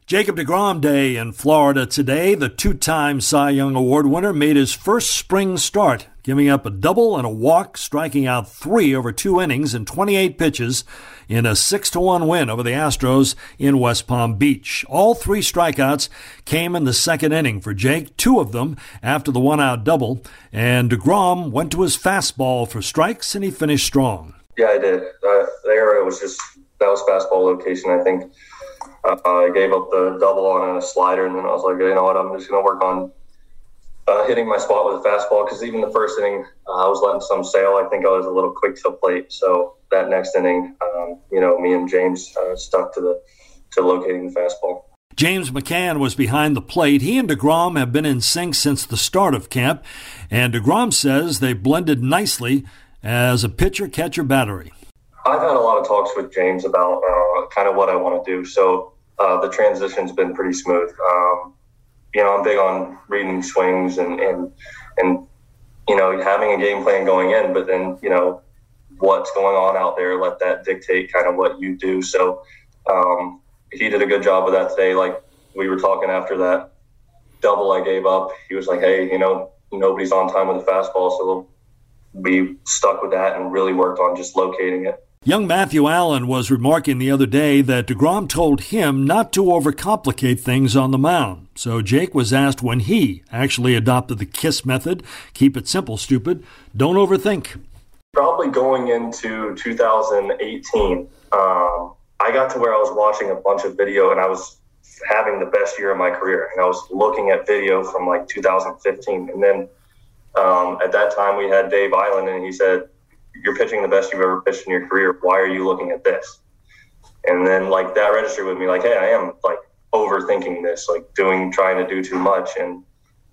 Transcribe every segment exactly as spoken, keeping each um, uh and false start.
Jacob deGrom Day in Florida today. The two-time Cy Young Award winner made his first spring start, giving up a double and a walk, striking out three over two innings and twenty-eight pitches in a six to one win over the Astros in West Palm Beach. All three strikeouts came in the second inning for Jake, two of them after the one-out double, and deGrom went to his fastball for strikes, and he finished strong. Yeah, I did. Uh, there it was just, that was fastball location, I think. Uh, I gave up the double on a slider, and then I was like, you know what, I'm just going to work on uh, hitting my spot with a fastball, because even the first inning, uh, I was letting some sail. I think I was a little quick to plate. So that next inning, um, you know, me and James uh, stuck to the to locating the fastball. James McCann was behind the plate. He and deGrom have been in sync since the start of camp, and deGrom says they blended nicely as a pitcher-catcher battery. I've had a lot of talks with James about uh, kind of what I want to do, so uh, the transition's been pretty smooth. Um, you know, I'm big on reading swings and, and, and, you know, having a game plan going in, but then, you know, what's going on out there, let that dictate kind of what you do. So um, he did a good job of that today. Like we were talking after that double I gave up, he was like, hey, you know, nobody's on time with the fastball, so we stuck with that and really worked on just locating it. Young Matthew Allen was remarking the other day that deGrom told him not to overcomplicate things on the mound. So Jake was asked when he actually adopted the KISS method. Keep it simple, stupid. Don't overthink. Probably going into two thousand eighteen, um, I got to where I was watching a bunch of video, and I was having the best year of my career. And I was looking at video from like two thousand fifteen. And then um, at that time we had Dave Island, and he said, you're pitching the best you've ever pitched in your career. Why are you looking at this? And then like that registered with me, like, hey, I am like overthinking this, like doing, trying to do too much. And,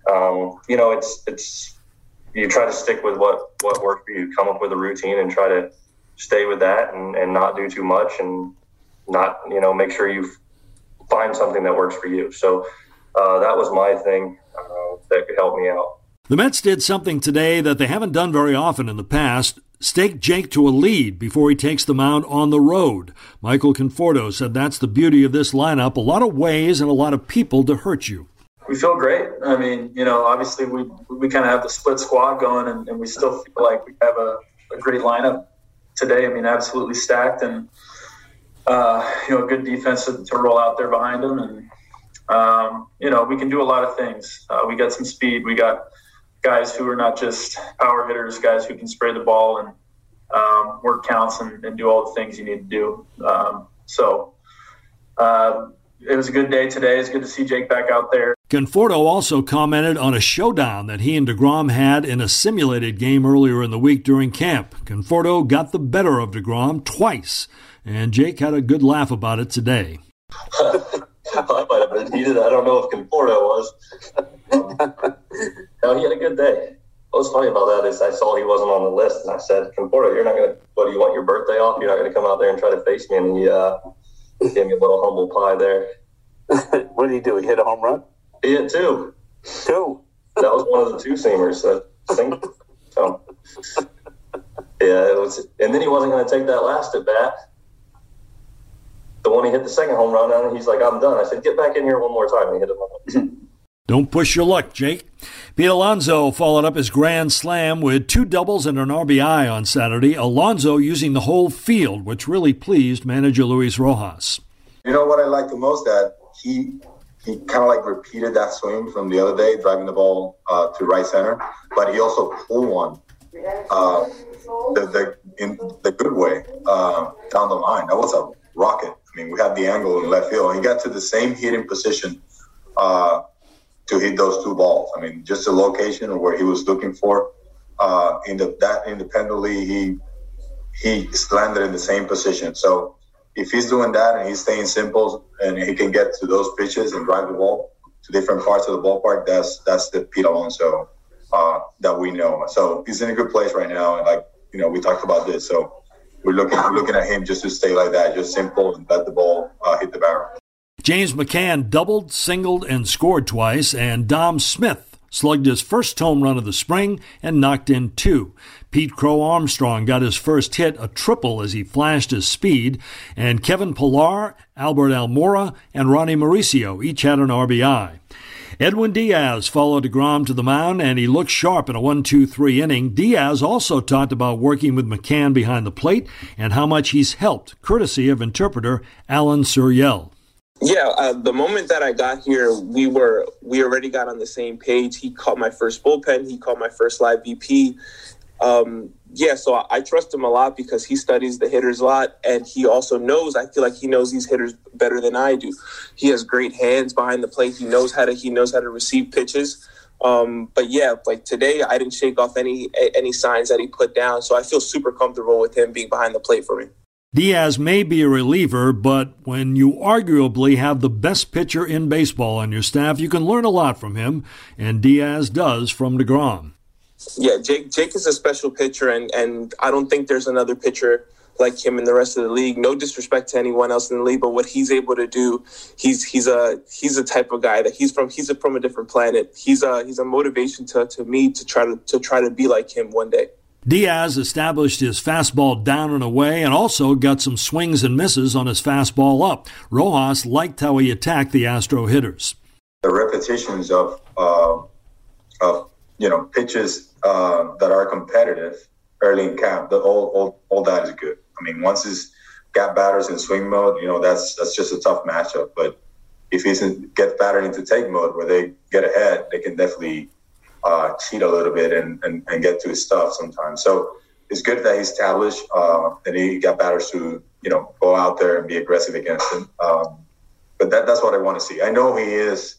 um, you know, it's, it's, you try to stick with what, what worked for you, come up with a routine and try to stay with that and, and not do too much and not, you know, make sure you find something that works for you. So uh, that was my thing uh, that could help me out. The Mets did something today that they haven't done very often in the past. Stake Jake to a lead before he takes the mound on the road. Michael Conforto said that's the beauty of this lineup. A lot of ways and a lot of people to hurt you. We feel great. I mean, you know, obviously we we kind of have the split squad going, and, and we still feel like we have a, a great lineup today. I mean, absolutely stacked, and, uh, you know, good defense to, to roll out there behind them. And, um, you know, we can do a lot of things. Uh, we got some speed. We got guys who are not just power hitters, guys who can spray the ball and um, work counts and, and do all the things you need to do. Um, so uh, it was a good day today. It's good to see Jake back out there. Conforto also commented on a showdown that he and deGrom had in a simulated game earlier in the week during camp. Conforto got the better of deGrom twice, and Jake had a good laugh about it today. I might have been heated. I don't know if Conforto was. No, he had a good day. What was funny about that is I saw he wasn't on the list, and I said, Conforto, you're not going to, what, do you want your birthday off? You're not going to come out there and try to face me? And he uh, gave me a little humble pie there. What did he do? He hit a home run? He hit two. Two? That was one of the two-seamers. That sing- so, yeah, it was. And then he wasn't going to take that last at bat. The one he hit the second home run on, he's like, I'm done. I said, get back in here one more time. And he hit it one. Don't push your luck, Jake. Pete Alonso followed up his grand slam with two doubles and an R B I on Saturday. Alonso using the whole field, which really pleased manager Luis Rojas. You know what I like the most? That he he kind of like repeated that swing from the other day, driving the ball uh, to right center, but he also pulled one uh, the, the, in the good way uh, down the line. That was a rocket. I mean, we had the angle in left field. He got to the same hitting position uh, to hit those two balls. I mean, just the location of where he was looking for. Uh, in the, that independently, he he landed in the same position. So if he's doing that and he's staying simple and he can get to those pitches and drive the ball to different parts of the ballpark, that's that's the Pete Alonso uh, that we know. So he's in a good place right now, and like you know, we talked about this. So we're looking we're looking at him just to stay like that, just simple and let the ball uh, hit the barrel. James McCann doubled, singled, and scored twice, and Dom Smith slugged his first home run of the spring and knocked in two. Pete Crow Armstrong got his first hit, a triple, as he flashed his speed, and Kevin Pillar, Albert Almora, and Ronnie Mauricio each had an R B I. Edwin Diaz followed DeGrom to the mound, and he looked sharp in a one two three inning. Diaz also talked about working with McCann behind the plate and how much he's helped, courtesy of interpreter Alan Suriel. Yeah, uh, the moment that I got here, we were we already got on the same page. He called my first bullpen. He called my first live V P. Um, yeah, so I, I trust him a lot because he studies the hitters a lot, and he also knows, I feel like he knows these hitters better than I do. He has great hands behind the plate. He knows how to he knows how to receive pitches. Um, but yeah, like today, I didn't shake off any any signs that he put down, so I feel super comfortable with him being behind the plate for me. Diaz may be a reliever, but when you arguably have the best pitcher in baseball on your staff, you can learn a lot from him, and Diaz does from DeGrom. Yeah, Jake Jake is a special pitcher, and, and I don't think there's another pitcher like him in the rest of the league. No disrespect to anyone else in the league, but what he's able to do, he's he's a he's a type of guy that he's from he's a, from a different planet. He's a he's a motivation to, to me to try to to try to be like him one day. Diaz established his fastball down and away and also got some swings and misses on his fastball up. Rojas liked how he attacked the Astro hitters. The repetitions of uh, of you know pitches uh, that are competitive early in camp, the, all, all all that is good. I mean, once he's got batters in swing mode, you know that's that's just a tough matchup. But if he gets batter into take mode where they get ahead, they can definitely uh, cheat a little bit and, and, and get to his stuff sometimes. So it's good that he's established uh, and he got batters to you know go out there and be aggressive against him. Um, but that that's what I want to see. I know he is.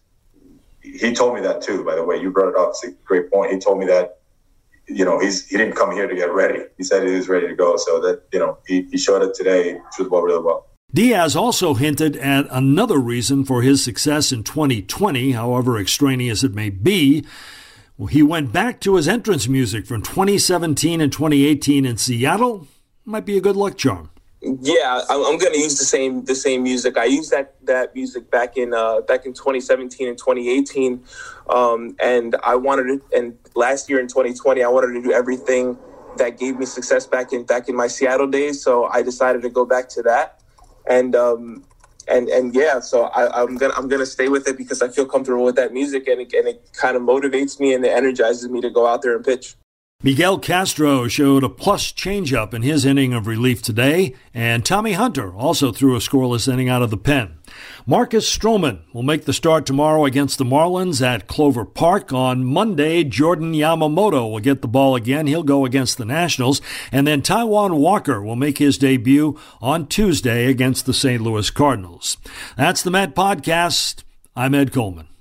He told me that too, by the way. You brought it up. It's a great point. He told me that, you know, he's he didn't come here to get ready. He said he was ready to go. So that, you know, he, he showed it today, shoot well really well. Diaz also hinted at another reason for his success in twenty twenty, however extraneous it may be. Well, he went back to his entrance music from twenty seventeen and twenty eighteen in Seattle. Might be a good luck charm. Yeah, I'm going to use the same the same music. I used that that music back in uh, back in twenty seventeen and twenty eighteen, um, and I wanted to. And last year in twenty twenty, I wanted to do everything that gave me success back in back in my Seattle days. So I decided to go back to that, and um, and and yeah. So I, I'm gonna I'm gonna stay with it because I feel comfortable with that music, and it, and it kind of motivates me and it energizes me to go out there and pitch. Miguel Castro showed a plus changeup in his inning of relief today, and Tommy Hunter also threw a scoreless inning out of the pen. Marcus Stroman will make the start tomorrow against the Marlins at Clover Park. On Monday, Jordan Yamamoto will get the ball again. He'll go against the Nationals. And then Taijuan Walker will make his debut on Tuesday against the Saint Louis Cardinals. That's the Met Podcast. I'm Ed Coleman.